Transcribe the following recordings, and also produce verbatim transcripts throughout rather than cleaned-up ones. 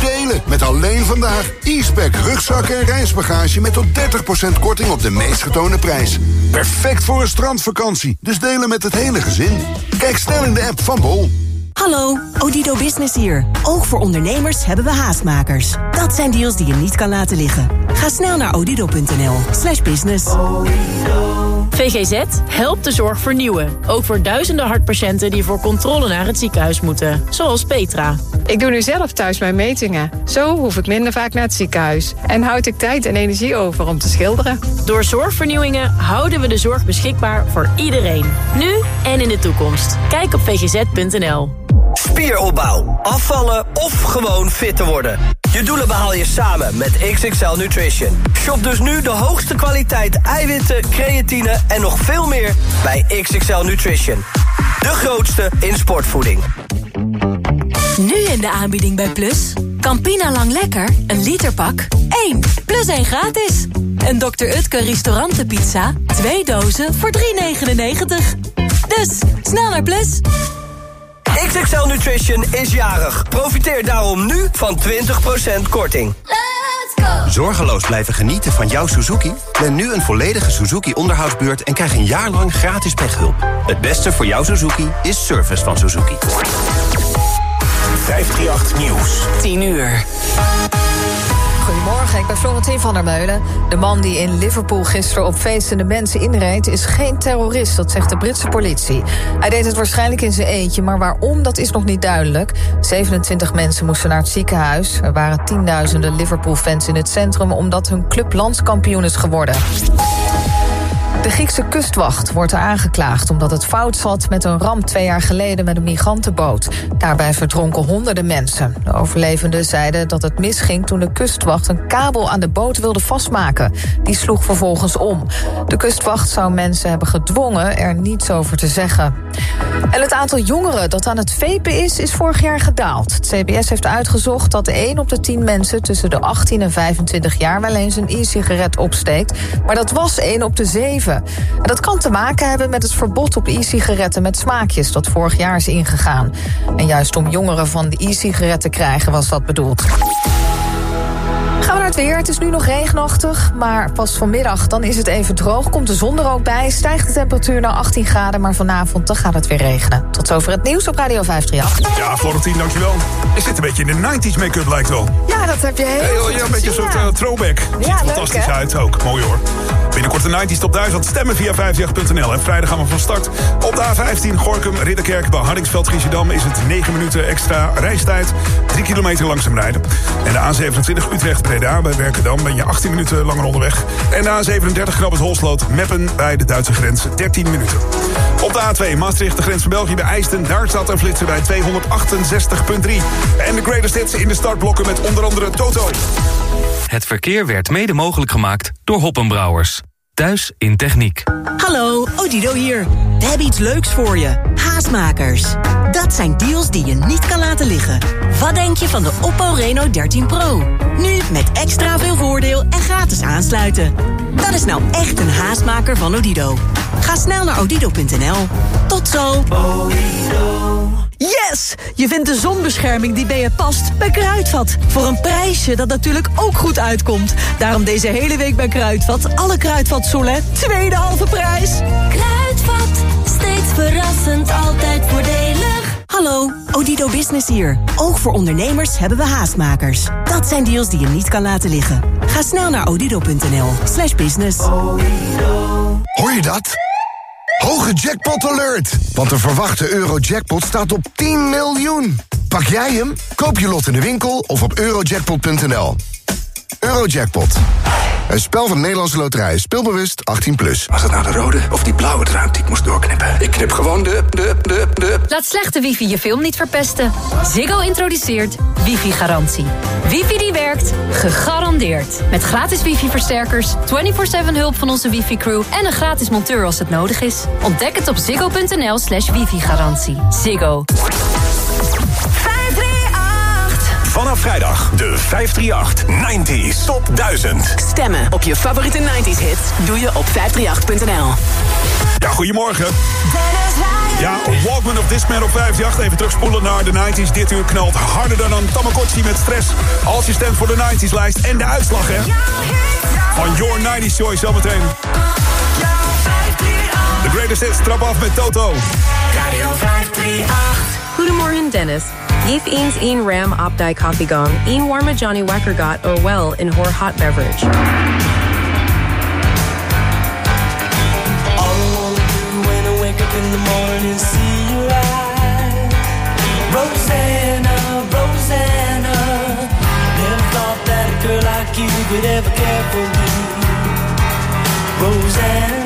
delen. Met alleen vandaag e-spec rugzakken en reisbagage met tot dertig procent korting op de meest getoonde prijs. Perfect voor een strandvakantie, dus delen met het hele gezin. Kijk snel in de app van Bol. Hallo, Odido Business hier. Ook voor ondernemers hebben we haastmakers. Dat zijn deals die je niet kan laten liggen. Ga snel naar odido.nl slash business. V G Z helpt de zorg vernieuwen. Ook voor duizenden hartpatiënten die voor controle naar het ziekenhuis moeten. Zoals Petra. Ik doe nu zelf thuis mijn metingen. Zo hoef ik minder vaak naar het ziekenhuis. En houd ik tijd en energie over om te schilderen. Door zorgvernieuwingen houden we de zorg beschikbaar voor iedereen. Nu en in de toekomst. Kijk op v g z punt n l. Spieropbouw, afvallen of gewoon fit te worden. Je doelen behaal je samen met X X L Nutrition. Shop dus nu de hoogste kwaliteit eiwitten, creatine en nog veel meer bij X X L Nutrition. De grootste in sportvoeding. Nu in de aanbieding bij Plus. Campina Lang Lekker, een literpak, één plus één gratis. En dokter Utke restaurantenpizza, twee dozen voor drie negenennegentig. Dus, snel naar Plus. X X L Nutrition is jarig. Profiteer daarom nu van twintig procent korting. Let's go! Zorgeloos blijven genieten van jouw Suzuki? Plan nu een volledige Suzuki-onderhoudsbeurt en krijg een jaar lang gratis pechhulp. Het beste voor jouw Suzuki is service van Suzuki. vijfhonderdachttien Nieuws. tien uur. Goedemorgen, ik ben Florentien van der Meulen. De man die in Liverpool gisteren op feestende mensen inreed is geen terrorist, dat zegt de Britse politie. Hij deed het waarschijnlijk in zijn eentje, maar waarom, dat is nog niet duidelijk. zevenentwintig mensen moesten naar het ziekenhuis. Er waren tienduizenden Liverpool-fans in het centrum omdat hun club landskampioen is geworden. De Griekse kustwacht wordt er aangeklaagd omdat het fout zat met een ramp twee jaar geleden met een migrantenboot. Daarbij verdronken honderden mensen. De overlevenden zeiden dat het misging toen de kustwacht een kabel aan de boot wilde vastmaken. Die sloeg vervolgens om. De kustwacht zou mensen hebben gedwongen er niets over te zeggen. En het aantal jongeren dat aan het vapen is, is vorig jaar gedaald. Het C B S heeft uitgezocht dat één op de tien mensen tussen de achttien en vijfentwintig jaar wel eens een e-sigaret opsteekt. Maar dat was één op de zeven. En dat kan te maken hebben met het verbod op e-sigaretten met smaakjes dat vorig jaar is ingegaan. En juist om jongeren van de e-sigaret te krijgen was dat bedoeld. Gaan we naar het weer. Het is nu nog regenachtig, maar pas vanmiddag dan is het even droog. Komt de zon er ook bij, stijgt de temperatuur naar achttien graden... maar vanavond dan gaat het weer regenen. Tot zover het nieuws op Radio vijfhonderdachttien. Ja, Florentien, dankjewel. Je zit een beetje in de nineties make-up, lijkt wel. Ja, dat heb je heel Heel, goed ja, een beetje een soort uh, throwback. Ziet Ja, er leuk, fantastisch hè? uit ook. Mooi hoor. Binnenkort de nineties top duizend stemmen via vijfhonderdachttien punt n l. En vrijdag gaan we van start. Op de A vijftien Gorinchem, Ridderkerk, bij Hardingsveld, Giesendam... is het negen minuten extra reistijd. drie kilometer langzaam rijden. En de A zevenentwintig Utrecht-Breda bij Werkendam... ben je achttien minuten langer onderweg. En de A zevenendertig Grabbert-Holsloot, Meppen bij de Duitse grens, dertien minuten. Op de A twee Maastricht, de grens van België bij IJsden... daar staat een flitser bij tweehonderdachtenzestig komma drie. En de greatest hits in de startblokken met onder andere Toto. Het verkeer werd mede mogelijk gemaakt door Hoppenbrouwers. Thuis in techniek. Hallo, Odido hier. We hebben iets leuks voor je. Haastmakers. Dat zijn deals die je niet kan laten liggen. Wat denk je van de Oppo Reno dertien Pro? Nu met extra veel voordeel en gratis aansluiten. Dat is nou echt een haastmaker van Odido. Ga snel naar odido punt n l. Tot zo. Yes! Je vindt de zonbescherming die bij je past bij Kruidvat. Voor een prijsje dat natuurlijk ook goed uitkomt. Daarom deze hele week bij Kruidvat. Alle Kruidvat Solen, tweede halve prijs. Kruidvat, steeds verrassend, altijd voordelig. Hallo, Odido Business hier. Ook voor ondernemers hebben we haastmakers. Dat zijn deals die je niet kan laten liggen. Ga snel naar odido punt n l slash business. Hoor je dat? Hoge jackpot alert! Want de verwachte Eurojackpot staat op tien miljoen. Pak jij hem? Koop je lot in de winkel of op eurojackpot punt n l. Eurojackpot. Een spel van Nederlandse Loterij. Speelbewust achttien plus. Was het nou de rode of die blauwe draad die ik moest doorknippen? Ik knip gewoon de, de, de, de... Laat slechte wifi je film niet verpesten. Ziggo introduceert wifi-garantie. Wifi die werkt, gegarandeerd. Met gratis wifi-versterkers, vierentwintig zeven hulp van onze wifi-crew... en een gratis monteur als het nodig is. Ontdek het op ziggo punt n l slash wifi-garantie. Ziggo. vijf drie acht Vanaf vrijdag de vijfhonderdachtendertig nineties Top duizend. Stemmen op je favoriete nineties hits doe je op vijf drie acht punt n l. Ja, goedemorgen. Ja, Walkman of Discman op vijf drie acht. Even terugspoelen naar de nineties. Dit uur knalt harder dan een Tamagotchi met stress. Als je stemt voor de nineties-lijst en de uitslag, hè. Van Your nineties Choice zometeen. The Greatest Hits, trap af met Toto. Radio vijf drie acht. Goedemorgen, Dennis. Gif eens een ram opdai coffee gong, een warme Johnny Wacker got or well in her hot beverage. In the morning, see you ride. Rosanna, Rosanna. Never thought that a girl like you could ever care for me. Rosanna.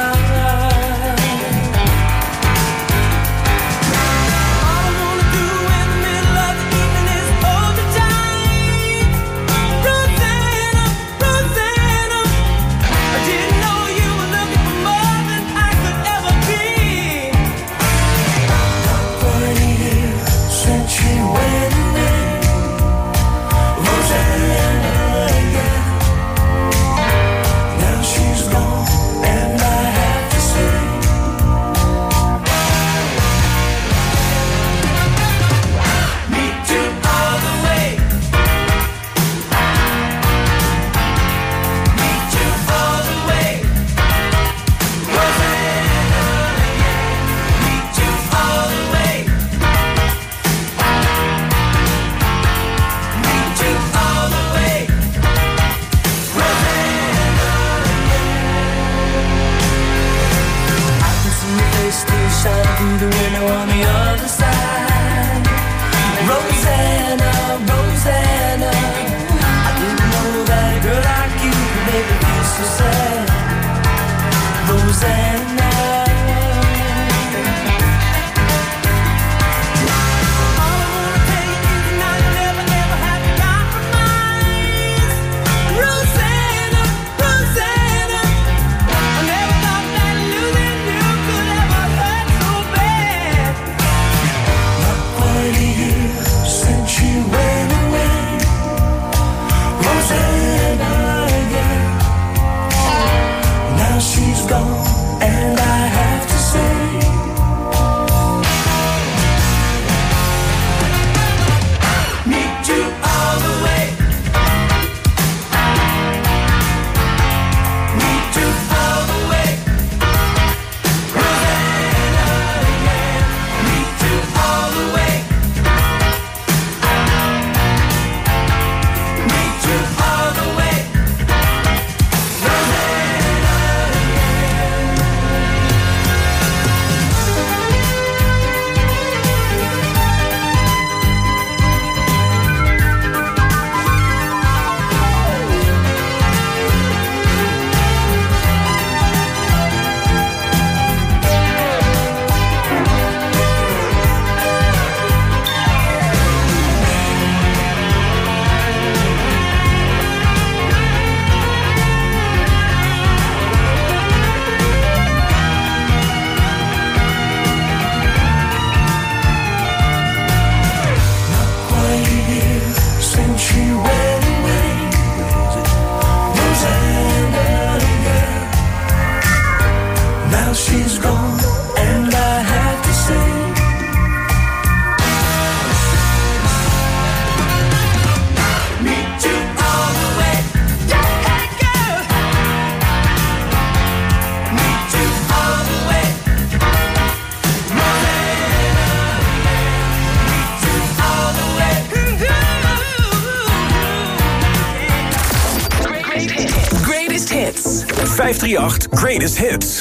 vijf drie acht Greatest Hits.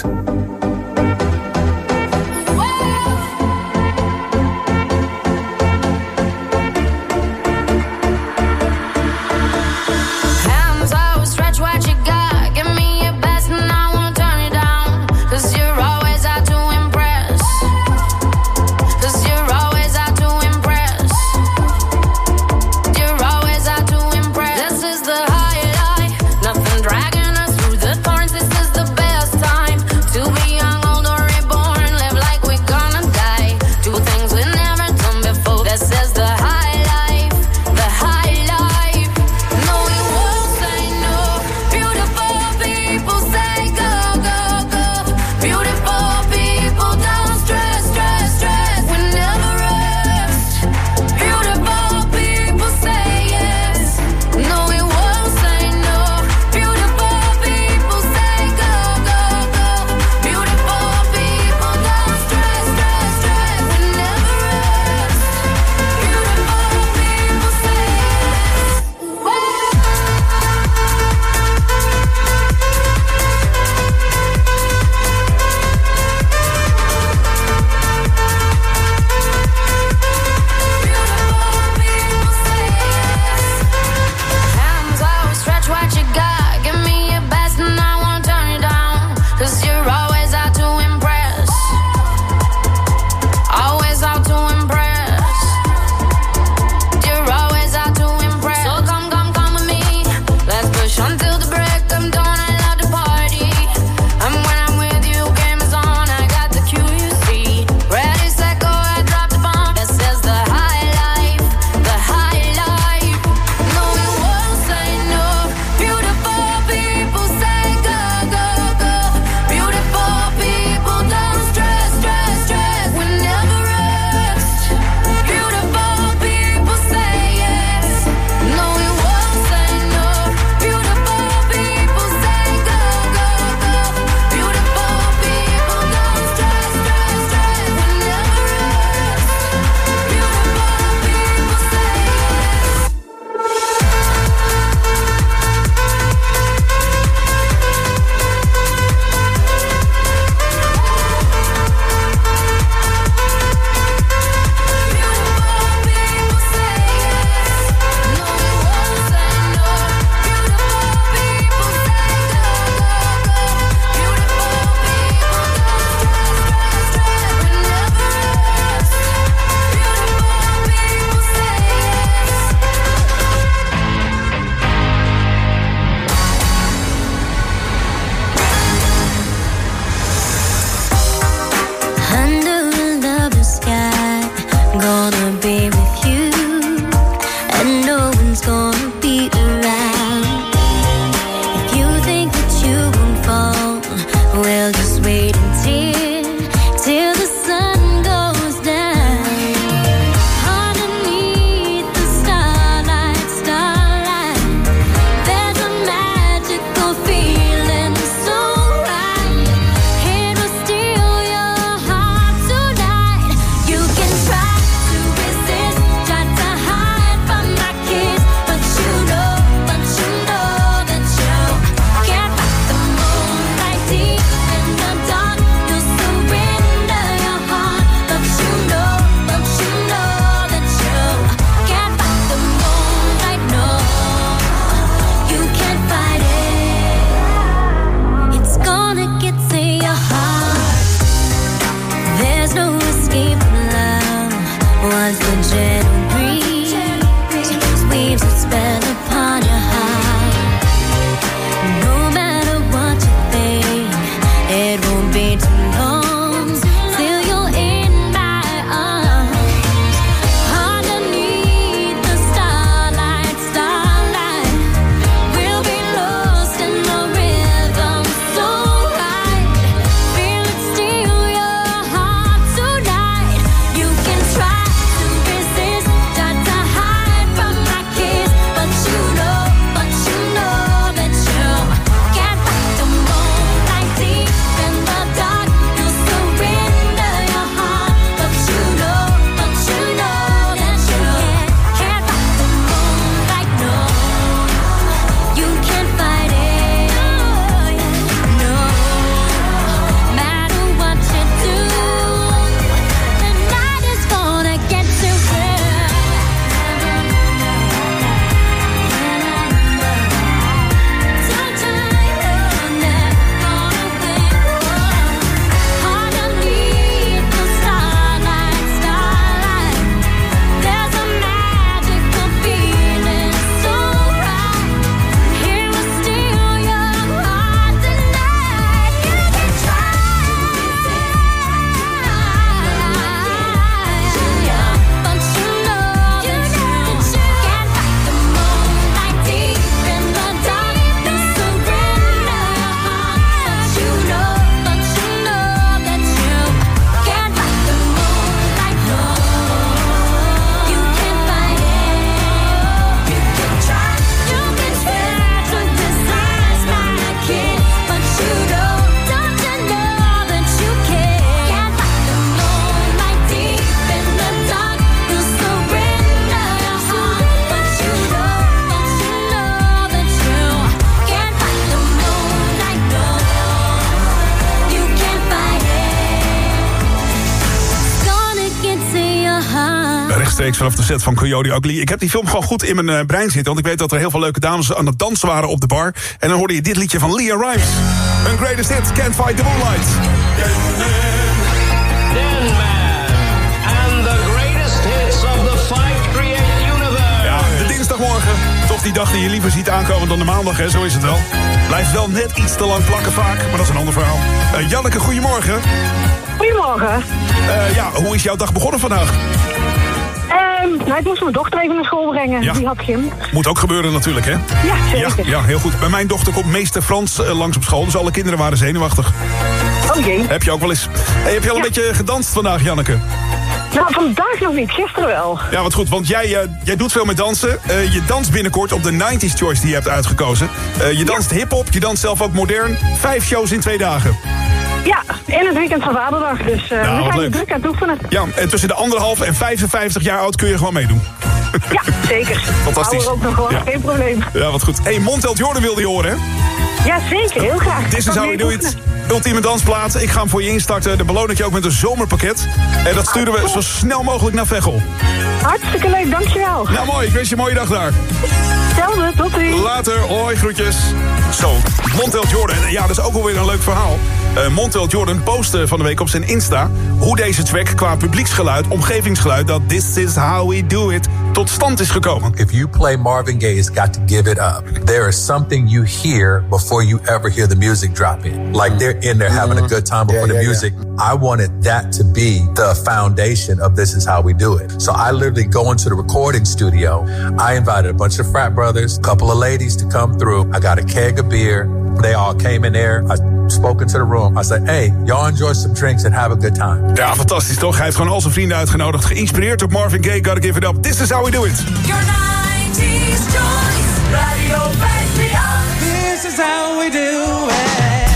To be one's gonna be around. If you think that you won't fall, well, just wait until, till the sun goes down. Underneath the starlight, starlight, there's a magical feeling so right. It will steal your heart tonight. You can try to resist, try to hide from my kiss, but you know, but you know that you can't fight the moonlight deep in the dark. You'll surrender your heart, but you know, but you know that you can't fight the moonlight. No, you can't fight it. It's gonna get to your heart. There's no escape from love. Once the gentle breeze weaves its spell upon your heart, no matter what you think, it won't be too long till you're in my arms. Underneath the starlight, starlight, we'll be lost in the rhythm so right. Feel it steal your heart tonight. You can try to resist, try to hide from my kiss, but you know, but you know that you can't fight the moonlight deep in the dark. You'll surrender your heart, but you know, but you know that you can't fight the moonlight. No, you can't fight it. No, matter what you do, the night is gonna get to you. Underneath the starlight, starlight, there's a magical feeling so right. It will steal your heart tonight. You can try, but you know that you can't fight the moonlight deep in the dark. You surrender your heart, but you know, but you know that you can't fight the moonlight. No, you can't fight it. You can try, you can try to resist my kiss, but you know, don't you know that you can't fight the moonlight deep in the dark. You surrender your heart, but you know, but you know that you can't fight the moonlight. No, you can't fight it. It's gonna get to your heart. Rechtstreeks vanaf de set van Coyote Ugly. Ik heb die film gewoon goed in mijn uh, brein zitten, want ik weet dat er heel veel leuke dames aan het dansen waren op de bar. En dan hoorde je dit liedje van Leah Rimes. Hun greatest hit, Can't Fight the Moonlight. And the greatest hits of the five created universe. Ja, de dinsdagmorgen. Toch die dag die je liever ziet aankomen dan de maandag, hè? Zo is het wel. Blijft wel net iets te lang plakken vaak, maar dat is een ander verhaal. Uh, Janneke, goedemorgen. Goedemorgen. Uh, ja, hoe is jouw dag begonnen vandaag? Ehm, nou, ik moest mijn dochter even naar school brengen. Ja. Die had gym. Moet ook gebeuren natuurlijk, hè? Ja, zeker. Ja, ja, heel goed. Bij mijn dochter komt meester Frans uh, langs op school, dus alle kinderen waren zenuwachtig. Oh jee. Heb je ook wel eens. Hey, heb je al Ja. een beetje gedanst vandaag, Janneke? Nou, vandaag nog niet. Gisteren wel. Ja, wat goed, want jij, uh, jij doet veel met dansen. Uh, je danst binnenkort op de nineties Choice die je hebt uitgekozen. Uh, je danst hiphop, je danst zelf ook modern. Vijf shows in twee dagen. Ja, in het weekend van Vaderdag. Dus uh, Nou, we wat zijn leuk. druk aan het oefenen. Ja, en tussen de anderhalf en vijfenvijftig jaar oud kun je gewoon meedoen. Ja, zeker. Fantastisch. Hou er ook nog gewoon, Ja. geen probleem. Ja, wat goed. Hey, Montel Jordan wilde je horen, hè? Ja, zeker. Heel graag. Dit is Kan how mee we do it. oefenen. Ultieme dansplaat. Ik ga hem voor je instarten. De beloon ik je ook met een zomerpakket. En dat sturen we zo snel mogelijk naar Veghel. Hartstikke leuk, dankjewel. Nou, mooi. Ik wens je een mooie dag daar. Hetzelfde, tot ziens. Later. Hoi, groetjes. Zo, Montel Jordan. Ja, dat is ook alweer een leuk verhaal. Uh, Montel Jordan postte van de week op zijn Insta hoe deze track qua publieksgeluid, omgevingsgeluid, dat This Is How We Do It tot stand is gekomen. If you play Marvin Gaye, it's got to give it up. There is something you hear before you ever hear the music drop in. Like they're in there having a good time before yeah, the yeah, music. Yeah. I wanted that to be the foundation of this is how we do it. So I literally go into the recording studio. I invited a bunch of frat brothers, a couple of ladies to come through. I got a keg of beer. They all came in there. I spoke into the room. I said, hey, y'all enjoy some drinks and have a good time. Ja, fantastisch toch? Hij heeft gewoon al zijn vrienden uitgenodigd. Geïnspireerd op Marvin Gaye, Gotta Give It Up. This is how we do it. Your nineties choice, Radio vijfhonderdachttien. This is how we do it.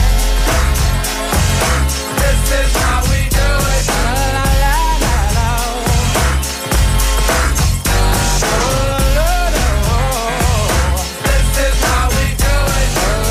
This is how we do it. La la la la la. This is how we do it.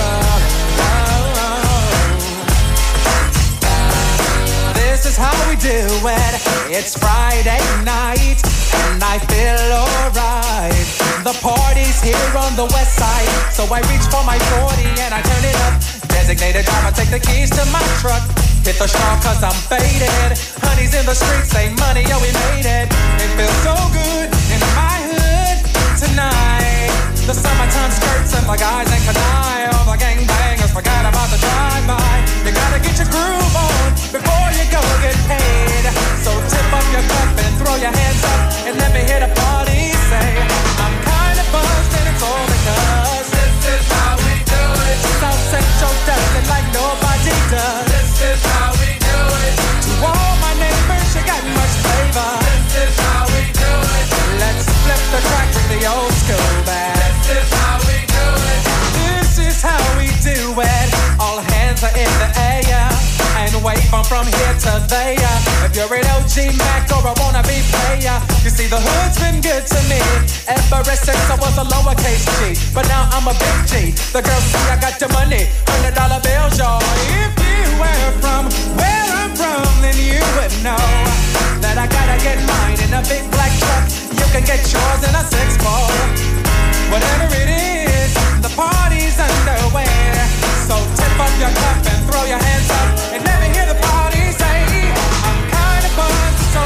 This is how we do it. It's Friday night and I feel alright. The party's here on the west side, so I reach for my forty and I turn it up. Designated driver, take the keys to my truck. Hit the straw cause I'm faded. Honey's in the streets, say money, yo, we made it. It feels so good in my hood tonight. The summertime skirts and the guys ain't canine. All the gangbangers forgot about the drive-by. You gotta get your groove on before you go get paid. So tip up your cup and throw your hands up and let me hear the party say, I'm kinda buzzed and it's all because this is how we do it. South Central does it like nobody does. This is how we do it. To all my neighbors, you got much flavor. This is how we do it. Let's flip the track, bring the old school back. This is how we do it. This is how we do it. All hands are in the air and wave on from here to there. If you're an O G Mac or a wannabe player, you see the hood's been good to me ever since I was a lowercase G. But now I'm a big G. The girls see I got the money, hundred dollar bills, y'all. If you were from where I'm from, then you would know that I gotta get mine in a big black truck. You can get yours in a six four. Whatever it is, the party's underway. So tip up your cup and throw your hands up and let me hear the party say, I'm kinda buzzed, so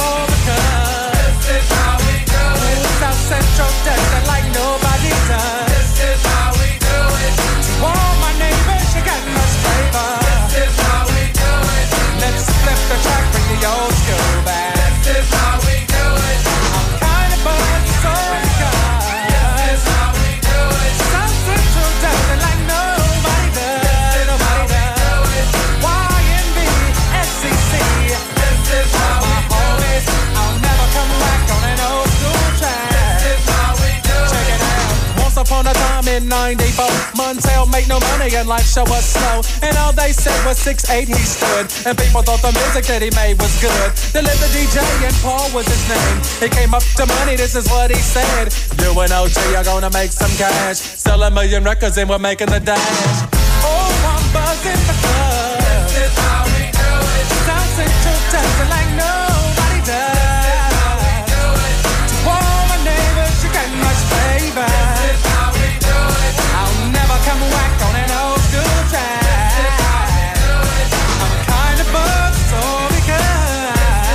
because this is how we do it. South Central does it like nobody does. This is how we do it. To all my neighbors, you got much flavor. This is how we do it. Let's flip the track, bring the old school back. This is how we do it. I'm kinda buzzed, so because this is how we do it. South Central does it like nobody does. Nobody does. Y N B, S C C. This is how we do it. I'll never come back on an old school track. This is how we do it. Check it out. Once upon a time in ninety-four, Montel made no money and life show was slow. And all they said was six eight he stood. And people thought the music that he made was good. They lived the D J and Paul was his name. He came up to money, this is what he said. You and O G are gonna make some cash. Sell a million records and we're making the dash. Oh, I'm buzzing because this is how we do it. South Central does it like nobody does. Do it. To all my neighbors, you got much flavor. This is how we do it. I'll never come whack on an old school track. This is how we do it. I'm kinda buzzed, so because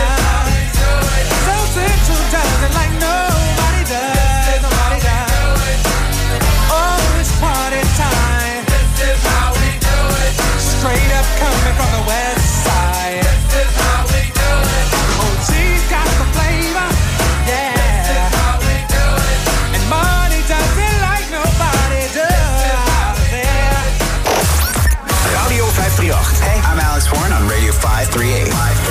do it. South Central does it like nobody does. Nobody does. Oh, it's party time. This is how we do it. Straight up coming from the west side. This is how we do it. Oh, she's got the flavor, yeah. This is how we do it. And money does it like nobody does, yeah. Radio vijfhonderdachttien. Hey, I'm Alex Warren on Radio vijf drie acht.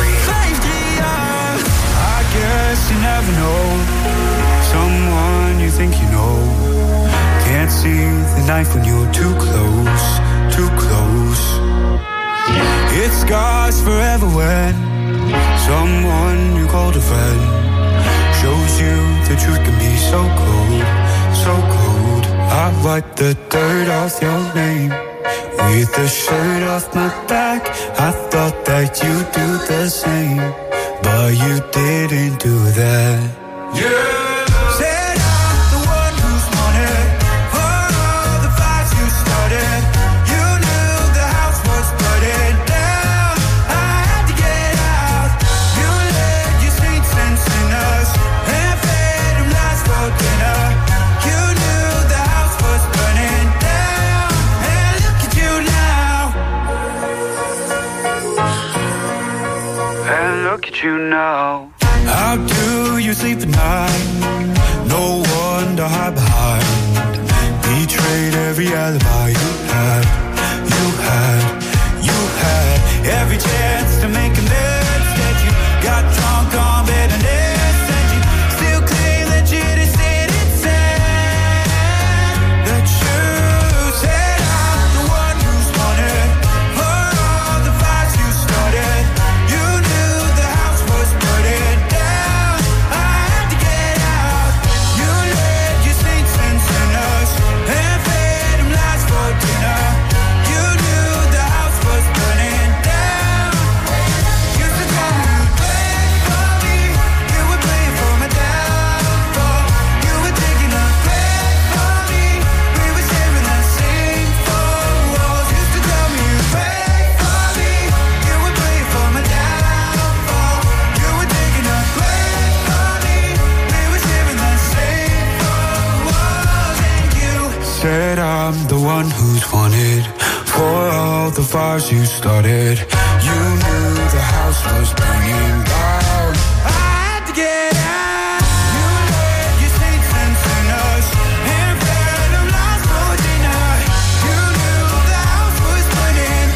I guess you never know someone you think you know. Can't see the knife when you're too close, too close. It scars forever when someone you called a friend shows you the truth can be so cold, so cold. I wipe the dirt off your name with the shirt off my back. I thought that you'd do the same, but you didn't do that. Yeah. Said I'm the one who's wanted all the fights you started. You knew the house was burning down. I had to get out. You led your saints and sinners and fed them lies for Betrayed every alibi you had, you had, you had. Every chance to make amends that you got drunk on bitterness, and you still claim that you just didn't say the truth. Said I'm the one who's wanted for all the fights you started. You knew the house was burning down. I had to get out. You led your saints and sinners and fed them lies for dinner. You knew the house was burning down. Used to tell me you'd play for me. You would play for my downfall. You were taking a play for me. We were sharing the same four walls. Used to tell me you'd play for me. You would play for my downfall. You were taking a play for me. We were sharing the same four walls. And you said I'm the one who's wanted for all the fires you started. You knew the house was burning down. I had to get out. You led your saints and sinners and fed them lies for dinner. You knew the house was burning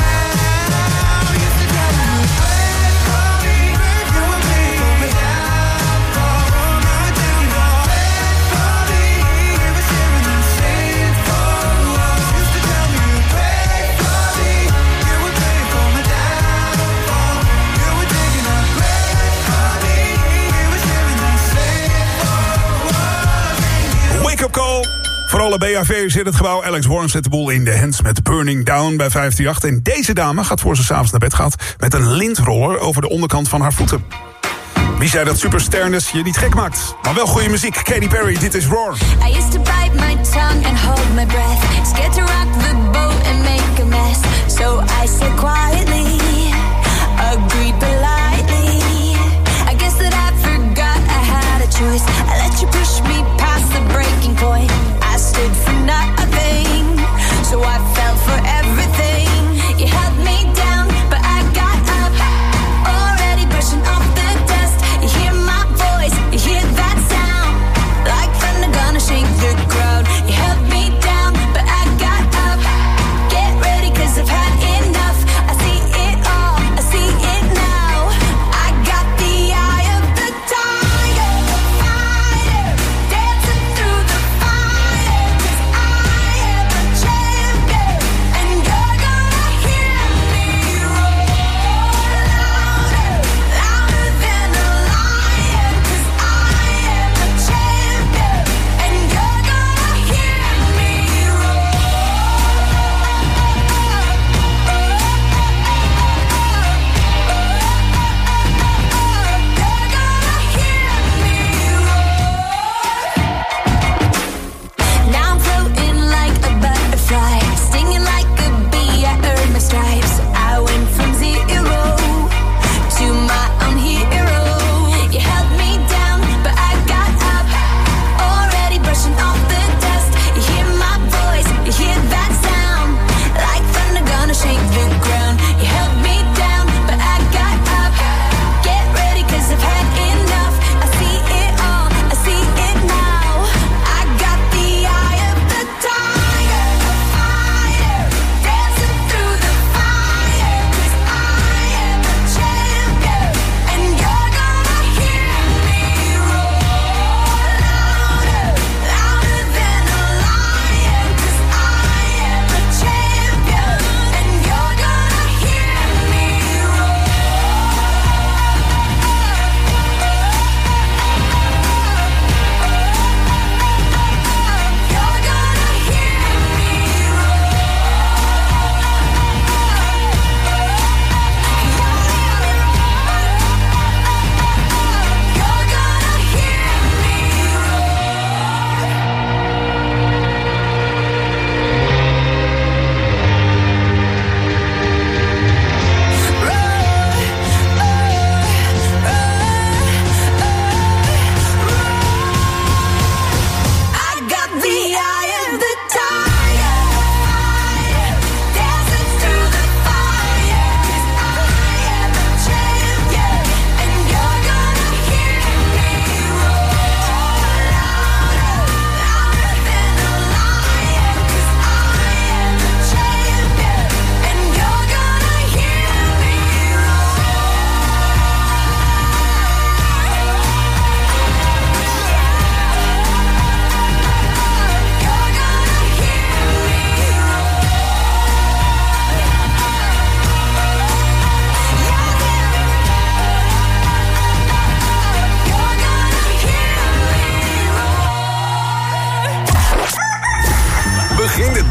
down. Used to tell me you'd play for me. You would play for my downfall. You were taking a play for me. We were sharing the same four walls. Used to tell me you'd play for me. You would play for my downfall. You were taking a play for me. We were sharing the same four walls. Wake up call. Voor alle B H V'ers in het gebouw. Alex Warren zet de boel in de hands met Burning Down bij vijfentachtig. En deze dame gaat voor ze s'avonds naar bed gaat met een lintroller over de onderkant van haar voeten. Wie zei dat supersternis je niet gek maakt? Maar wel goede muziek. Katy Perry, dit is Roar. I used to bite my tongue and hold my breath. Scared to rock the boat and make a mess. So I said quietly, agreed politely. I guess that I forgot I had a choice. I let you push me past the breaking point. I stood for nothing, so I fell for everything. You held me down, but I got up. Already brushing off the dust. You hear my voice, you hear that sound. Like thunder gonna shake the ground.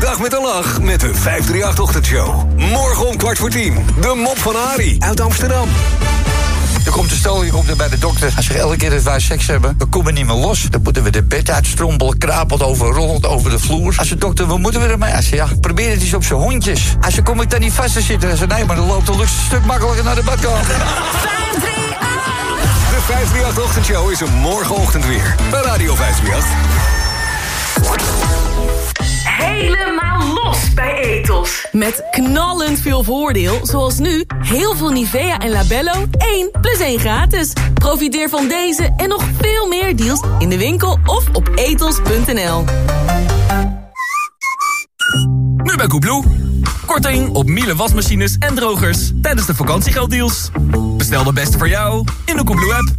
dag met een lach met de vijf drie acht ochtendshow. Morgen om kwart voor tien. De mop van Arie uit Amsterdam. Er komt een stel, je komt er bij de dokter. Hij zegt elke keer dat wij seks hebben, we komen niet meer los. Dan moeten we de bed uitstrompelen, krapelt over, rollend over de vloer. Hij zegt, dokter, wat moeten we ermee? Hij zegt, ja, probeer het eens op zijn hondjes. Hij zegt, kom ik daar niet vast te zitten? Hij zegt, nee, maar dan loopt de lucht een stuk makkelijker naar de badkamer. De vijf drie acht ochtendshow is er morgenochtend weer. Bij Radio vijf drie acht. Helemaal los bij Ethos. Met knallend veel voordeel, zoals nu heel veel Nivea en Labello één plus één gratis. Profiteer van deze en nog veel meer deals in de winkel of op ethos punt n l. Nu bij Koebloe. Korting op Miele wasmachines en drogers tijdens de vakantiegelddeals. Bestel de beste voor jou in de Koebloe-app.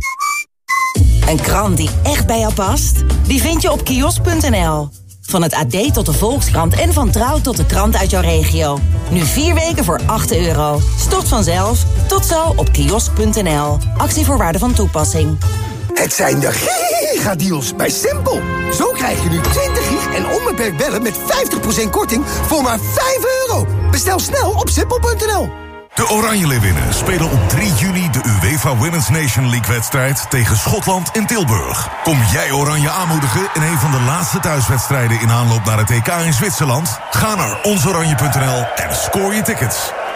Een krant die echt bij jou past? Die vind je op kiosk punt n l. Van het A D tot de Volkskrant en van Trouw tot de krant uit jouw regio. Nu vier weken voor acht euro. Stort vanzelf. Tot zo op kiosk punt n l. Actievoorwaarden van toepassing. Het zijn de gigadeals bij Simpel. Zo krijg je nu twintig gig en onbeperkt bellen met vijftig procent korting voor maar vijf euro. Bestel snel op simpel punt n l. De Oranje Leeuwinnen spelen op drie juni de UEFA Women's Nation League-wedstrijd tegen Schotland in Tilburg. Kom jij Oranje aanmoedigen in een van de laatste thuiswedstrijden in aanloop naar het E K in Zwitserland? Ga naar ons oranje punt n l en scoor je tickets.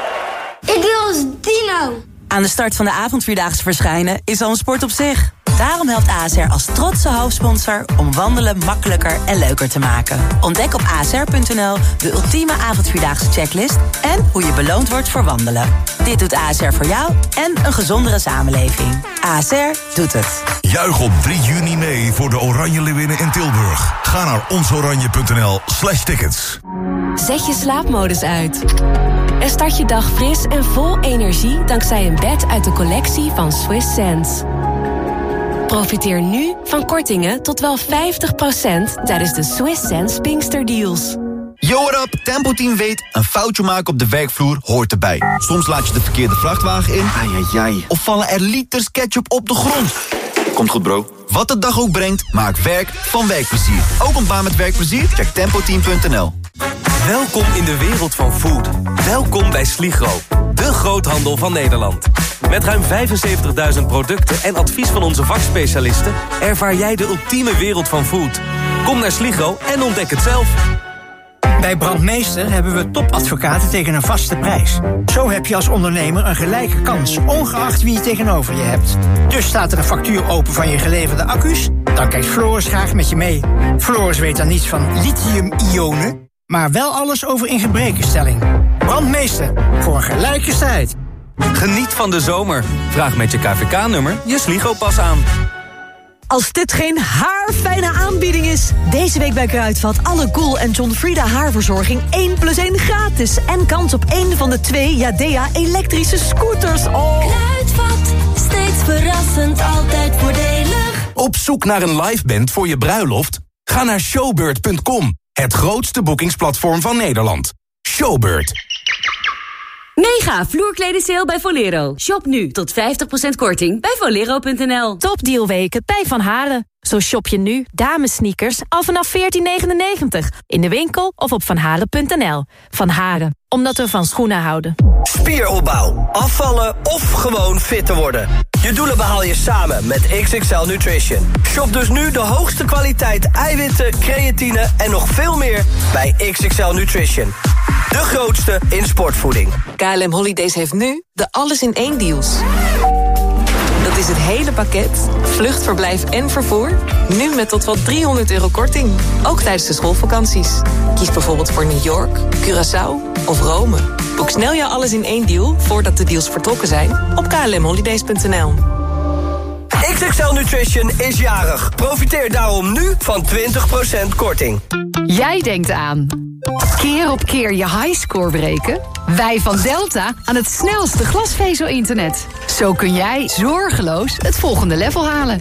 Ik wil als Dino. Aan de start van de avondvierdaagse verschijnen is al een sport op zich. Daarom helpt A S R als trotse hoofdsponsor om wandelen makkelijker en leuker te maken. Ontdek op a s r punt n l de ultieme avondvierdaagse checklist en hoe je beloond wordt voor wandelen. Dit doet A S R voor jou en een gezondere samenleving. A S R doet het. Juich op drie juni mee voor de Oranje Leeuwinnen in Tilburg. Ga naar ons oranje punt n l slash tickets. Zet je slaapmodus uit. En start je dag fris en vol energie dankzij een bed uit de collectie van Swiss Sense. Profiteer nu van kortingen tot wel vijftig procent tijdens de Swiss Sense Pinkster Deals. Yo, what up? Tempo Team weet, een foutje maken op de werkvloer hoort erbij. Soms laat je de verkeerde vrachtwagen in. Ai, ai, ai. Of vallen er liters ketchup op de grond. Komt goed, bro. Wat de dag ook brengt, maak werk van werkplezier. Ook een baan met werkplezier? Check tempo team punt n l. Welkom in de wereld van food. Welkom bij Sligro, de groothandel van Nederland. Met ruim vijfenzeventigduizend producten en advies van onze vakspecialisten ervaar jij de ultieme wereld van food. Kom naar Sligro en ontdek het zelf. Bij Brandmeester hebben we topadvocaten tegen een vaste prijs. Zo heb je als ondernemer een gelijke kans, ongeacht wie je tegenover je hebt. Dus staat er een factuur open van je geleverde accu's, dan kijkt Floris graag met je mee. Floris weet dan niets van lithium-ionen, maar wel alles over ingebrekenstelling. Brandmeester, voor een gelijke strijd. Geniet van de zomer. Vraag met je K V K-nummer je Sligo-pas aan. Als dit geen haarfijne aanbieding is. Deze week bij Kruidvat alle Cool en John Frieda haarverzorging één plus één gratis. En kans op één van de twee Yadea elektrische scooters. Oh. Kruidvat, steeds verrassend, altijd voordelig. Op zoek naar een liveband voor je bruiloft? Ga naar showbird punt com. Het grootste boekingsplatform van Nederland. Showbird. Mega vloerkledensale bij Volero. Shop nu tot vijftig procent korting bij volero punt n l. Topdealweken bij Van Haren. Zo shop je nu damesneakers al vanaf veertien negenennegentig. In de winkel of op vanharen punt n l. Van Haren, omdat we van schoenen houden. Spieropbouw, afvallen of gewoon fit te worden. Je doelen behaal je samen met X X L Nutrition. Shop dus nu de hoogste kwaliteit eiwitten, creatine en nog veel meer bij X X L Nutrition. De grootste in sportvoeding. K L M Holidays heeft nu de alles in één deals. Dat is het hele pakket, vluchtverblijf en vervoer. Nu met tot wel driehonderd euro korting. Ook tijdens de schoolvakanties. Kies bijvoorbeeld voor New York, Curaçao of Rome. Boek snel jouw alles in één deal voordat de deals vertrokken zijn op k l m holidays punt n l. X X L Nutrition is jarig. Profiteer daarom nu van twintig procent korting. Jij denkt aan keer op keer je highscore breken? Wij van Delta aan het snelste glasvezel-internet. Zo kun jij zorgeloos het volgende level halen.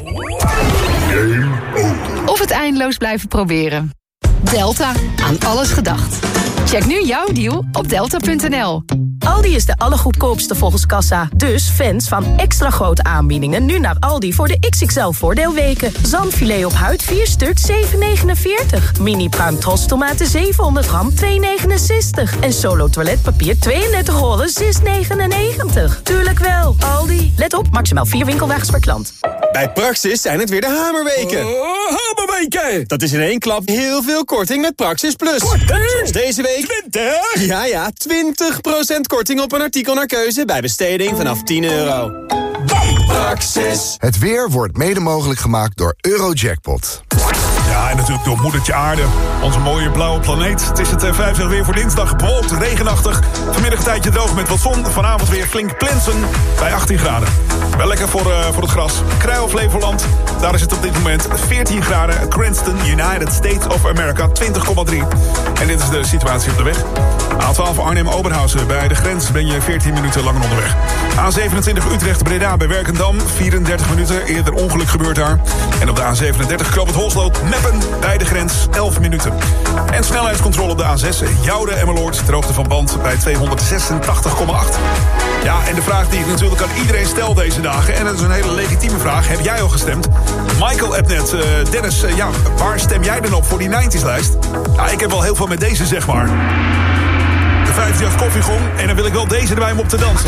Of het eindeloos blijven proberen. Delta, aan alles gedacht. Check nu jouw deal op delta punt n l. Aldi is de allergoedkoopste volgens kassa. Dus fans van extra grote aanbiedingen nu naar Aldi voor de X X L voordeelweken. Zalmfilet op huid vier stuk zeven negenenveertig. Mini pruim Tros tomaten zevenhonderd gram twee negenenzestig. En Solo toiletpapier tweeëndertig rollen zes negenennegentig. Tuurlijk wel, Aldi. Let op, maximaal vier winkelwagens per klant. Bij Praxis zijn het weer de hamerweken. Oh, hamerweken! Dat is in één klap heel veel korting met Praxis Plus. Korting? Deze week... twintig? Ja, ja, twintig procent korting op een artikel naar keuze bij besteding vanaf tien euro. Praxis. Het weer wordt mede mogelijk gemaakt door Eurojackpot. Ja, en natuurlijk door moedertje aarde. Onze mooie blauwe planeet. Het is het uh, vijftig weer voor dinsdag. Bewolkt, regenachtig. Vanmiddag een tijdje droog met wat zon. Vanavond weer flink plensen bij achttien graden. Wel lekker voor, uh, voor het gras. Kruil Flevoland. Daar is het op dit moment veertien graden. Cranston, United States of America, twintig komma drie. En dit is de situatie op de weg. A twaalf Arnhem-Oberhausen. Bij de grens ben je veertien minuten langer onderweg. A zevenentwintig Utrecht-Breda bij Werkendam. vierendertig minuten. Eerder ongeluk gebeurt daar. En op de A zevenendertig Knoop Holsloot. Meppen bij de grens, elf minuten. En snelheidscontrole op de A zes, Joude Emmeloord, ter hoogte van band bij tweehonderdzesentachtig komma acht. Ja, en de vraag die ik natuurlijk aan iedereen stel deze dagen, en dat is een hele legitieme vraag, heb jij al gestemd? Michael hebt net, uh, Dennis, uh, ja, waar stem jij dan op voor die negentig's-lijst? Ja, ik heb wel heel veel met deze, zeg maar. De vijftig koffiegong, en dan wil ik wel deze erbij om op te dansen.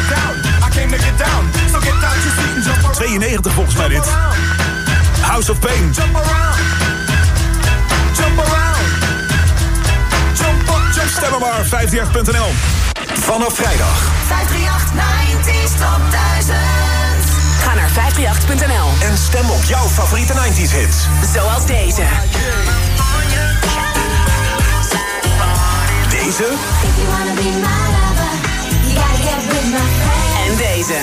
tweeënnegentig volgens mij dit. House of Pain. Stem maar, vijfhonderddertig punt n l. Vanaf vrijdag. vijfhonderdachttien nineties Top duizend. Ga naar vijfhonderdachttien punt n l. En stem op jouw favoriete negenties hits. Zoals deze. Deze. En deze.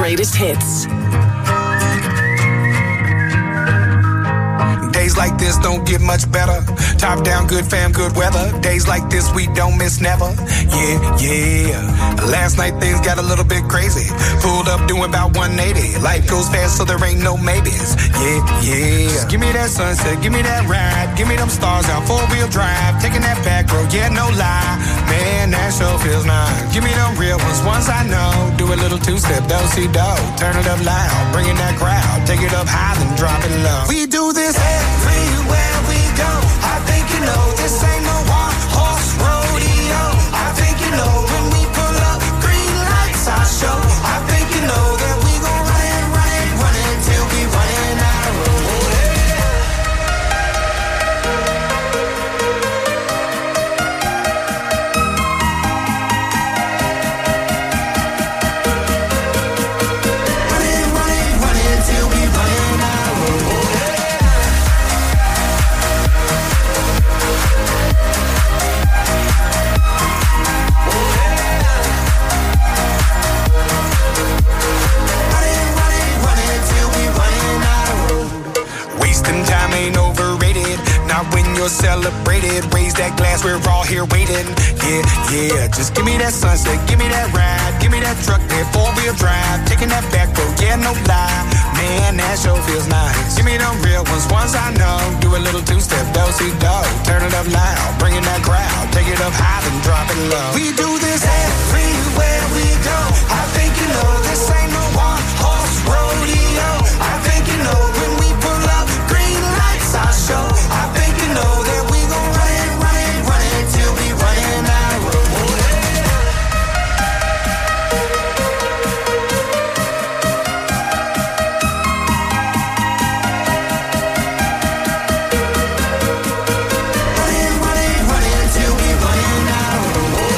greatest hits. Days like this don't get much better. Top down, good fam, good weather. Days like this we don't miss never. Yeah, yeah. Last night things got a little bit crazy. Pulled up doing about one eighty. Life goes fast so there ain't no maybes. Yeah, yeah. Just give me that sunset, give me that ride. Give me them stars out, four-wheel drive. Taking that back road, yeah, no lie. Man, that sure feels nice. Give me them real ones, ones I know. Do a little two-step, do-si-do. Turn it up loud, bring in that crowd. Take it up high, then drop it low. We do this everywhere we go. I think you know this ain't no one-horse rodeo. I think you know when we pull up, green lights I show. I think you know that we gon' run it, run it, run it till we running out of road. Run it, run it, run it till we running out of road. Wasting time ain't overrated. Not when you're celebrated. Raise that glass, we're all here waiting. Yeah, yeah. Just give me that sunset, give me that ride. Give me that truck, that four-wheel drive. Taking that back road, yeah, no lie. Man, that sure feels nice. Give me them real ones, ones I know. Do a little two-step, do-si-do. Turn it up loud, bring in that crowd. Take it up high, then drop it low. We do this everywhere we go. I think you know this ain't no one-horse rodeo. I think you know when we pull up, green lights I show. I think you know that we gon' run it, run it, run it till we running out of road. Run it, run it, run it till we running out of road.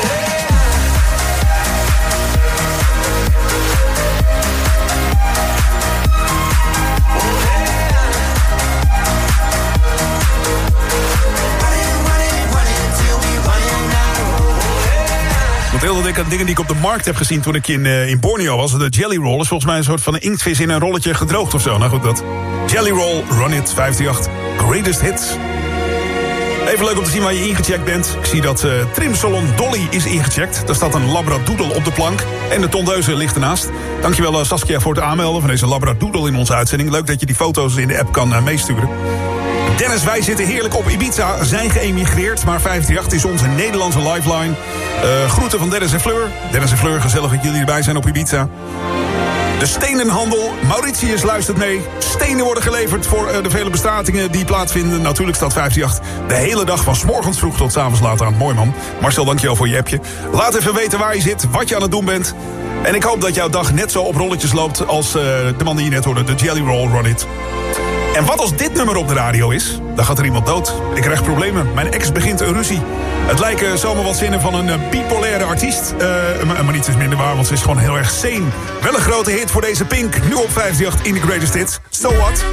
Want heel veel dingen die ik op de markt heb gezien toen ik in, uh, in Borneo was. De Jelly Roll is volgens mij een soort van een inktvis in een rolletje gedroogd of zo. Nou goed, dat. Jelly Roll, Run It, vijfenveertig, Greatest Hits. Even leuk om te zien waar je ingecheckt bent. Ik zie dat uh, Trimsalon Dolly is ingecheckt. Daar staat een labradoodle op de plank. En de tondeuze ligt ernaast. Dankjewel uh, Saskia voor het aanmelden van deze labradoodle in onze uitzending. Leuk dat je die foto's in de app kan uh, meesturen. Dennis, wij zitten heerlijk op Ibiza, zijn geëmigreerd, maar vijfenveertig is onze Nederlandse lifeline. Uh, groeten van Dennis en Fleur. Dennis en Fleur, gezellig dat jullie erbij zijn op Ibiza. De stenenhandel, Mauritius luistert mee. Stenen worden geleverd voor uh, de vele bestratingen die plaatsvinden. Natuurlijk staat vijfenveertig de hele dag van 's morgens vroeg tot 's avonds laat aan. Mooi man. Marcel, dankjewel voor je appje. Laat even weten waar je zit, wat je aan het doen bent. En ik hoop dat jouw dag net zo op rolletjes loopt als uh, de man die je net hoorde, de Jelly Roll, Run It. En wat als dit nummer op de radio is? Dan gaat er iemand dood. Ik krijg problemen. Mijn ex begint een ruzie. Het lijken zomaar wat zinnen van een uh, bipolaire artiest. Uh, maar, maar niets is minder waar, want ze is gewoon heel erg sane. Wel een grote hit voor deze Pink. Nu op vijfenveertig in de Greatest Hits. So what?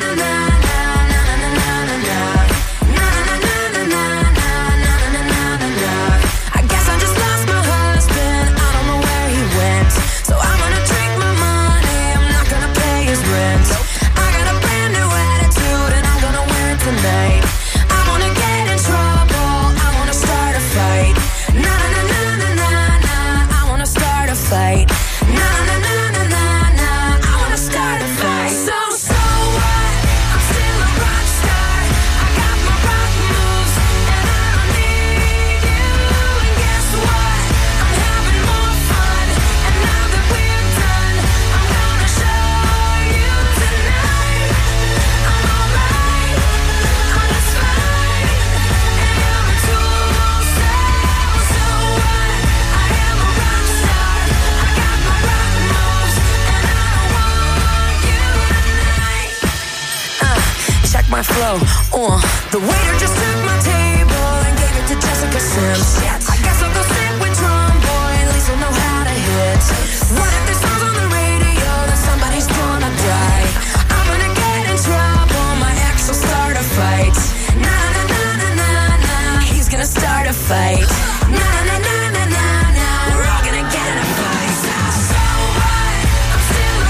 My flow, uh, the waiter just took my table and gave it to Jessica Sims. I guess I'll go sit with Drum Boy, at least I know how to hit. What if this song's on the radio, then somebody's gonna die? I'm gonna get in trouble, my ex will start a fight. Na na na na na na, he's gonna start a fight. Na na na na na na, we're all gonna get in a fight. So what? I'm still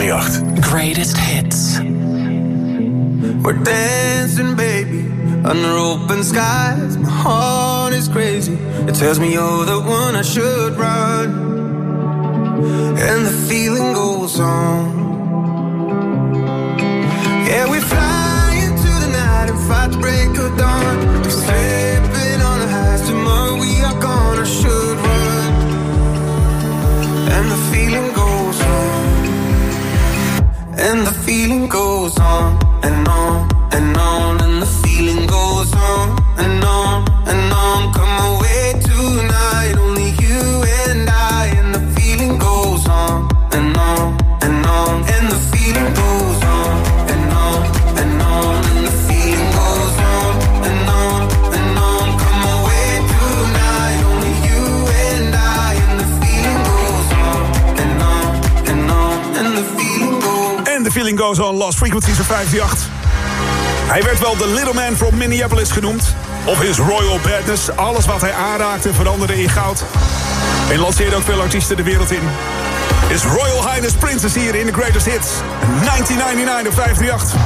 vijfhonderdacht. Greatest hits. We're dancing, baby, under open skies. My heart is crazy. It tells me you're the one I should run. And the feeling goes on. Yeah, we fly into the night and fight the break of dawn. We're slipping on the highs. Tomorrow we are gone. I should run. And the feeling goes on. And the feeling goes on and on and on. And the feeling goes on and on and on. Come away tonight, only you and I. And the feeling goes on and on and on. And the feeling goes on and on and on. And the feeling goes on and on and on. Come away tonight, only you and I. And the feeling goes on and on and on. And the feeling goes. En The Feeling Goes On, Lost Frequencies op vijfhonderdachttien. Hij werd wel de Little Man from Minneapolis genoemd. Of his Royal Badness. Alles wat hij aanraakte veranderde in goud. En lanceerde ook veel artiesten de wereld in. His Royal Highness Princess hier in The Greatest Hits. negentien negenennegentig op vijfhonderdachttien.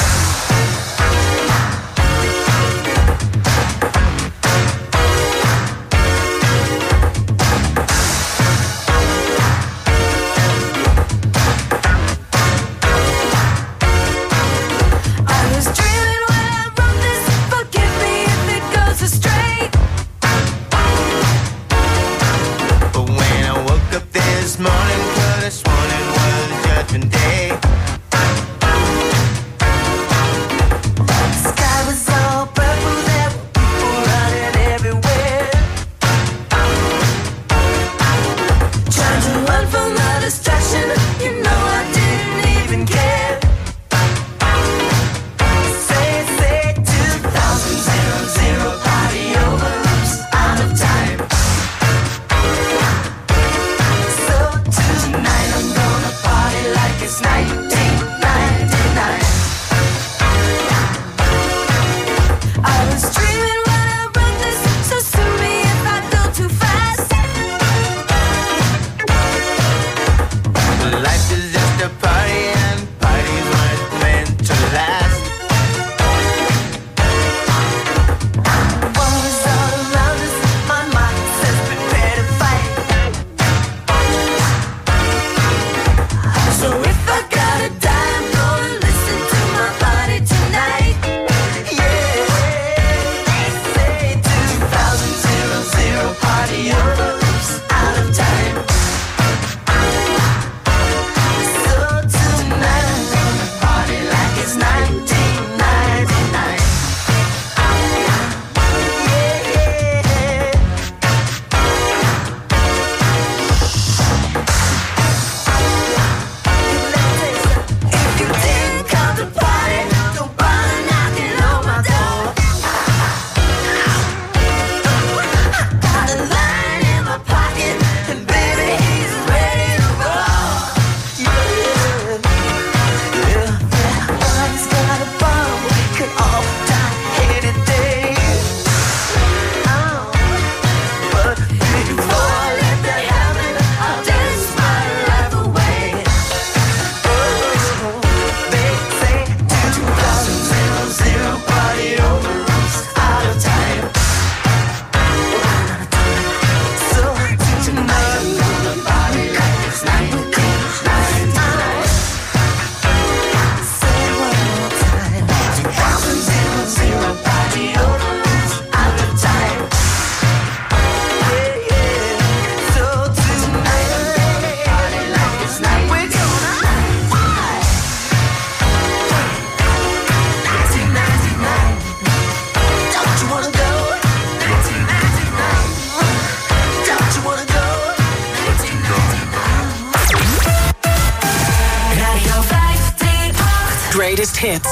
Greatest hits.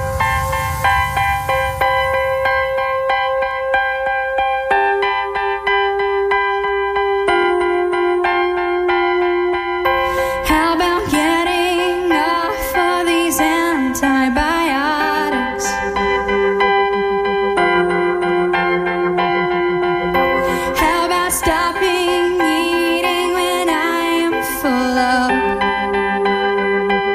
How about getting off of these antibiotics? How about stopping eating when I am full of?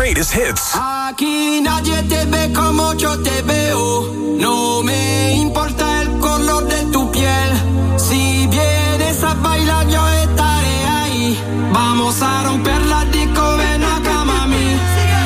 Greatest Hits. Aquí nadie te ve como yo te veo. No me importa el color de tu piel. Si vienes a bailar yo estaré ahí. Vamos a romper la disco, ven acá mami.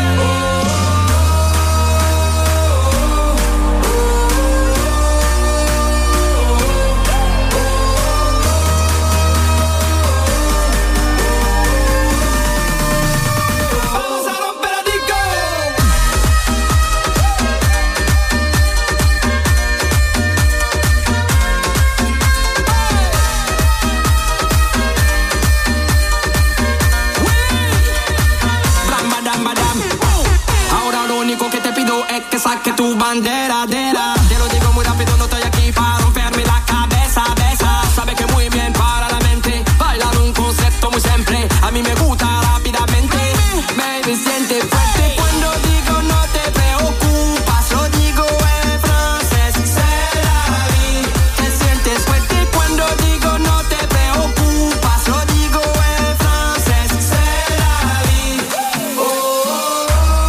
Que saque tu bandera, dera. Te lo digo muy rápido, no estoy aquí para romperme la cabeza, besa. Sabe que muy bien para la mente. Bailar un concepto muy simple. A mí me gusta rápidamente. Baby, siente fuerte cuando digo no te preocupas. Lo digo en francés, c'est la vie. Te sientes fuerte cuando digo no te preocupas. Lo digo en francés, c'est la vie. Oh, oh, oh.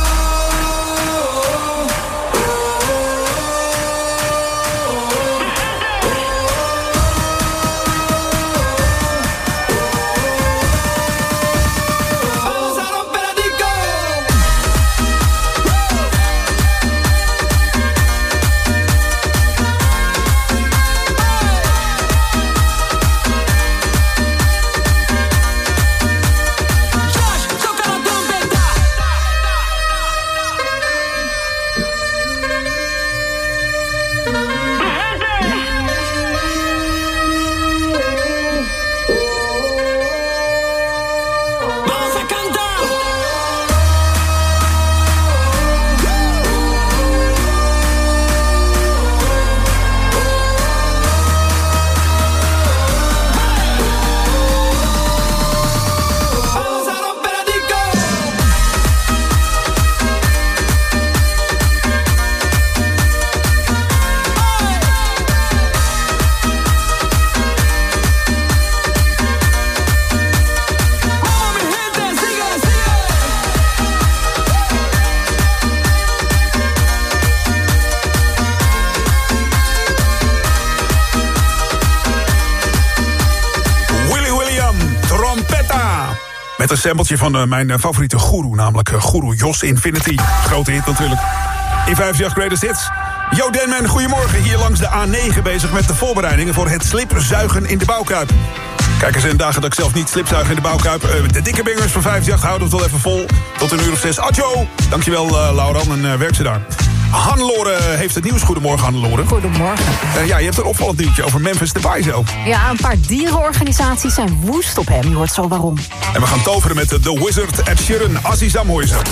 Met een sampletje van uh, mijn uh, favoriete goeroe, namelijk uh, Guru Jos Infinity. Grote hit natuurlijk. In vijfenvijftig Greatest Hits. Yo Denman, goedemorgen. Hier langs de A negen bezig met de voorbereidingen voor het slipzuigen in de Bouwkuip. Kijk eens in dagen dat ik zelf niet slipzuigen in de Bouwkuip. Uh, de dikke bingers van vijfenvijftig houden het wel even vol. Tot een uur of zes. Adjo! Dankjewel uh, Lauran en uh, werk ze daar. Hannelore heeft het nieuws. Goedemorgen, Hannelore. Goedemorgen. Uh, ja, je hebt een opvallend nieuwtje over Memphis Depay ook. Ja, een paar dierenorganisaties zijn woest op hem. Je hoort zo waarom. En we gaan toveren met The Wizard Ed Sheeran. Azizam hoor je zo.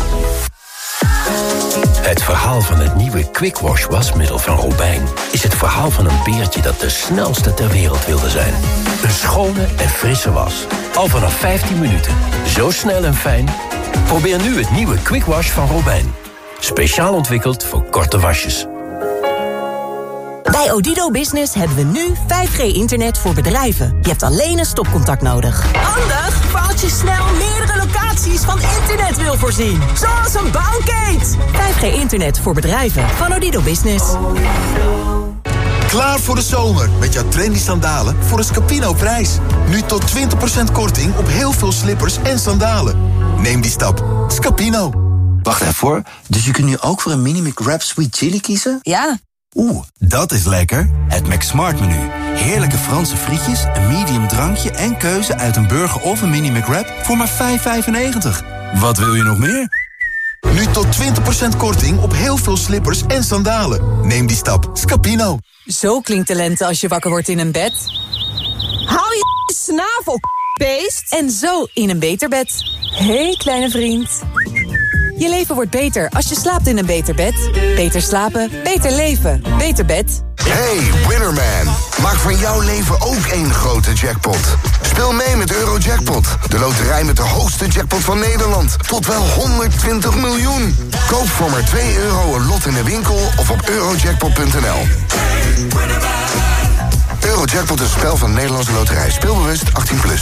Het verhaal van het nieuwe Quick Wash wasmiddel van Robijn is het verhaal van een beertje dat de snelste ter wereld wilde zijn. Een schone en frisse was. Al vanaf vijftien minuten. Zo snel en fijn. Probeer nu het nieuwe Quick Wash van Robijn. Speciaal ontwikkeld voor korte wasjes. Bij Odido Business hebben we nu vijf G internet voor bedrijven. Je hebt alleen een stopcontact nodig. Handig voor als je snel meerdere locaties van internet wil voorzien. Zoals een bouwkeet. vijf G internet voor bedrijven van Odido Business. Klaar voor de zomer met jouw trendy sandalen voor een Scapino-prijs. Nu tot twintig procent korting op heel veel slippers en sandalen. Neem die stap. Scapino. Wacht even hoor. Dus je kunt nu ook voor een mini McWrap Sweet Chili kiezen? Ja. Oeh, dat is lekker. Het McSmart menu. Heerlijke Franse frietjes, een medium drankje en keuze uit een burger of een mini McWrap voor maar vijf vijfennegentig. Wat wil je nog meer? Nu tot twintig procent korting op heel veel slippers en sandalen. Neem die stap. Scapino. Zo klinkt de lente als je wakker wordt in een bed. Hou je snavel, beest. En zo in een beter bed. Hé, hey, kleine vriend. Je leven wordt beter als je slaapt in een beter bed. Beter slapen, beter leven. Beter bed. Hey, Winnerman. Maak van jouw leven ook één grote jackpot. Speel mee met Eurojackpot. De loterij met de hoogste jackpot van Nederland. Tot wel honderdtwintig miljoen. Koop voor maar twee euro een lot in de winkel of op eurojackpot punt n l. Eurojackpot is een spel van de Nederlandse Loterij. Speelbewust achttien plus.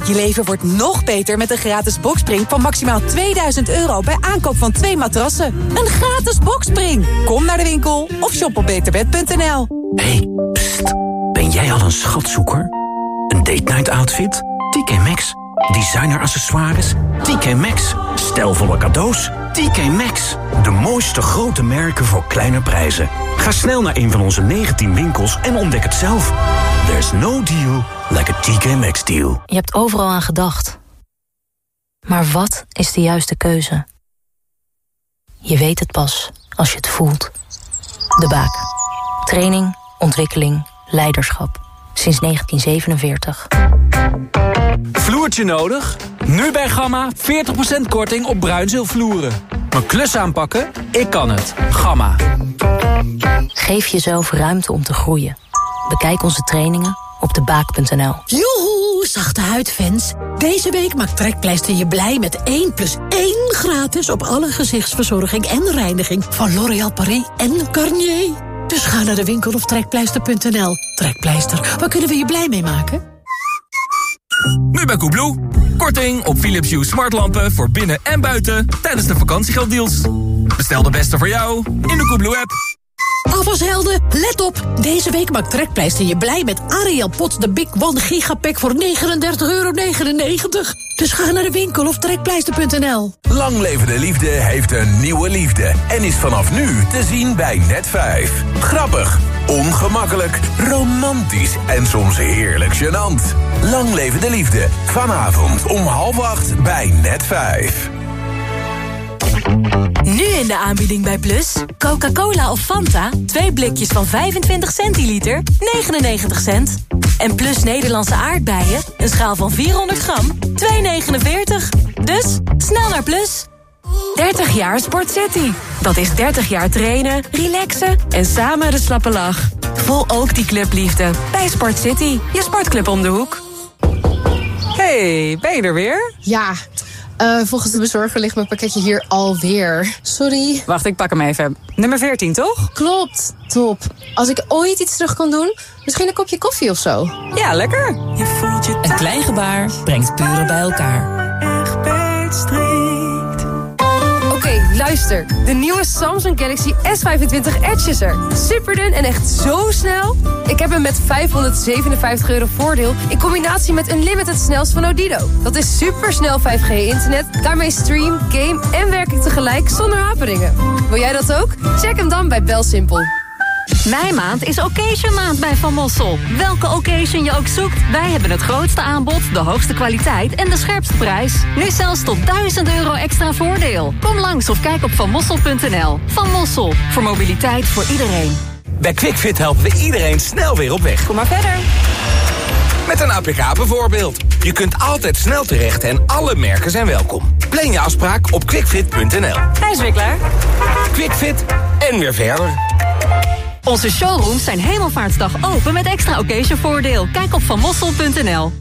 Je leven wordt nog beter met een gratis boxspring van maximaal tweeduizend euro bij aankoop van twee matrassen. Een gratis boxspring. Kom naar de winkel of shop op beterbed punt n l. Hey, pst. Ben jij al een schatzoeker? Een date night outfit? T K Maxx. Designer accessoires? T K Maxx. Stijlvolle cadeaus? T K Maxx. De mooiste grote merken voor kleine prijzen. Ga snel naar een van onze negentien winkels en ontdek het zelf. There's no deal like a T K Maxx deal. Je hebt overal aan gedacht. Maar wat is de juiste keuze? Je weet het pas als je het voelt. De Baak. Training, ontwikkeling, leiderschap. Sinds negentien zevenenveertig. Vloertje nodig? Nu bij Gamma veertig procent korting op bruinzeelvloeren. Mijn klus aanpakken? Ik kan het. Gamma. Geef jezelf ruimte om te groeien. Bekijk onze trainingen op de baak punt n l. Joehoe, zachte huidfans. Deze week maakt Trekpleister je blij met één plus één gratis op alle gezichtsverzorging en reiniging van L'Oréal Paris en Garnier. Dus ga naar de winkel of trekpleister punt n l. Trekpleister, waar kunnen we je blij mee maken? Nu bij Koebloe. Korting op Philips Hue smartlampen voor binnen en buiten tijdens de vakantiegelddeals. Bestel de beste voor jou in de Koebloe-app. Afwashelden, let op! Deze week maakt Trekpleister je blij met Ariel Pots de Big One Gigapack voor negenendertig euro negenennegentig. Dus ga naar de winkel of trekpleister punt n l. Lang leven de liefde heeft een nieuwe liefde en is vanaf nu te zien bij Net vijf. Grappig, ongemakkelijk, romantisch en soms heerlijk gênant. Lang leven de liefde, vanavond om half acht bij Net vijf. Nu in de aanbieding bij Plus. Coca-Cola of Fanta, twee blikjes van vijfentwintig centiliter, negenennegentig cent. En Plus Nederlandse aardbeien, een schaal van vierhonderd gram, twee negenenveertig. Dus, snel naar Plus. dertig jaar Sport City. Dat is dertig jaar trainen, relaxen en samen de slappe lach. Voel ook die clubliefde bij Sport City, je sportclub om de hoek. Hey, ben je er weer? Ja, uh, volgens de bezorger ligt mijn pakketje hier alweer. Sorry. Wacht, ik pak hem even. Nummer veertien, toch? Klopt, top. Als ik ooit iets terug kan doen, misschien een kopje koffie of zo. Ja, lekker. Je voelt je een klein gebaar brengt buren bij elkaar. Echt beetstrikt. Oké, okay, luister. De nieuwe Samsung Galaxy S vijfentwintig Edge is er. Superdun en echt zo snel. Ik heb hem met vijfhonderdzevenenvijftig euro voordeel in combinatie met Unlimited snels van Odido. Dat is supersnel vijf G internet. Daarmee stream, game en werk ik tegelijk zonder haperingen. Wil jij dat ook? Check hem dan bij BelSimpel. Meimaand is Occasion maand bij Van Mossel. Welke occasion je ook zoekt, wij hebben het grootste aanbod, de hoogste kwaliteit en de scherpste prijs. Nu zelfs tot duizend euro extra voordeel. Kom langs of kijk op van mossel punt n l. Van Mossel, voor mobiliteit voor iedereen. Bij QuickFit helpen we iedereen snel weer op weg. Kom maar verder. Met een A P K bijvoorbeeld. Je kunt altijd snel terecht en alle merken zijn welkom. Plan je afspraak op quickfit punt n l. Hij is weer klaar. QuickFit en weer verder. Onze showrooms zijn Hemelvaartsdag open met extra occasion voordeel. Kijk op van mossel punt n l.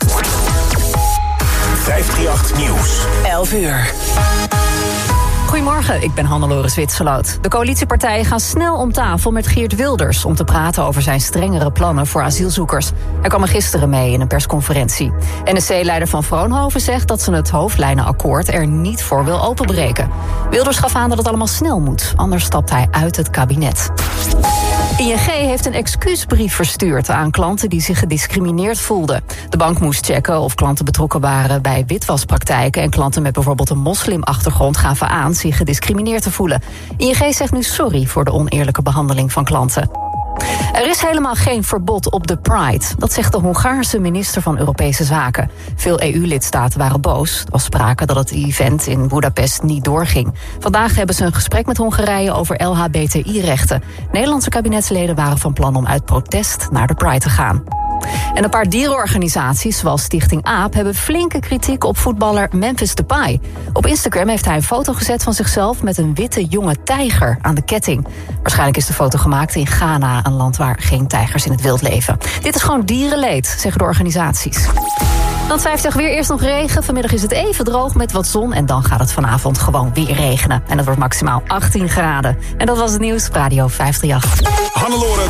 vijfhonderdachttien Nieuws. elf uur. Goedemorgen, ik ben Hannelore Zwitserloot. De coalitiepartijen gaan snel om tafel met Geert Wilders om te praten over zijn strengere plannen voor asielzoekers. Hij kwam er gisteren mee in een persconferentie. N S C-leider Van Vroonhoven zegt dat ze het hoofdlijnenakkoord er niet voor wil openbreken. Wilders gaf aan dat het allemaal snel moet, anders stapt hij uit het kabinet. I N G heeft een excuusbrief verstuurd aan klanten die zich gediscrimineerd voelden. De bank moest checken of klanten betrokken waren bij witwaspraktijken en klanten met bijvoorbeeld een moslimachtergrond gaven aan zich gediscrimineerd te voelen. I N G zegt nu sorry voor de oneerlijke behandeling van klanten. Er is helemaal geen verbod op de Pride. Dat zegt de Hongaarse minister van Europese Zaken. Veel E U-lidstaten waren boos. Er was sprake dat het event in Boedapest niet doorging. Vandaag hebben ze een gesprek met Hongarije over L H B T I-rechten. Nederlandse kabinetsleden waren van plan om uit protest naar de Pride te gaan. En een paar dierenorganisaties, zoals Stichting AAP, hebben flinke kritiek op voetballer Memphis Depay. Op Instagram heeft hij een foto gezet van zichzelf met een witte jonge tijger aan de ketting. Waarschijnlijk is de foto gemaakt in Ghana, een land waar geen tijgers in het wild leven. Dit is gewoon dierenleed, zeggen de organisaties. Dan vijftig weer, eerst nog regen. Vanmiddag is het even droog met wat zon en dan gaat het vanavond gewoon weer regenen. En dat wordt maximaal achttien graden. En dat was het nieuws, Radio vijfhonderdachttien. Hannelore, dank dan.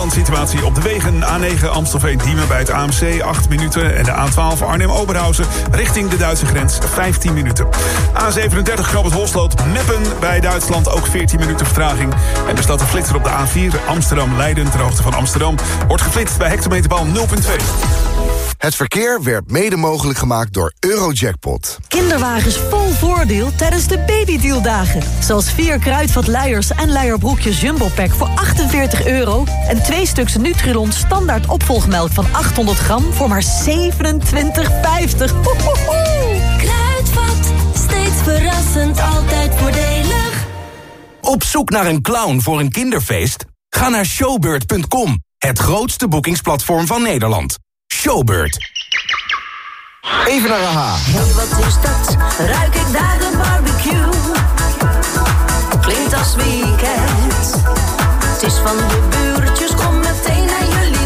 Dan situatie op de wegen. A negen Amstelveen-Diemen bij het A M C, acht minuten. En de A twaalf Arnhem-Oberhausen richting de Duitse grens, vijftien minuten. A zevenendertig Knoop-het-Holsloot-Meppen bij Duitsland, ook veertien minuten vertraging. En er staat een flitser op de A vier Amsterdam-Leiden ter hoogte van Amsterdam. Wordt geflitst bij hectometerpaal nul komma twee. Het verkeer werd mede mogelijk gemaakt door Eurojackpot. Kinderwagens vol voordeel tijdens de babydealdagen. Zoals vier kruidvat luiers en luierbroekjes Jumbo Pack voor achtenveertig euro... en twee stuks Nutrilon standaard opvolgmelk van achthonderd gram voor maar zevenentwintig vijftig. Kruidvat, steeds verrassend, altijd voordelig. Op zoek naar een clown voor een kinderfeest? Ga naar showbird punt com, het grootste boekingsplatform van Nederland. Showbird. Even naar A H. Hey, wat is dat? Ruik ik daar de barbecue? Klinkt als weekend. Het is van de buurtjes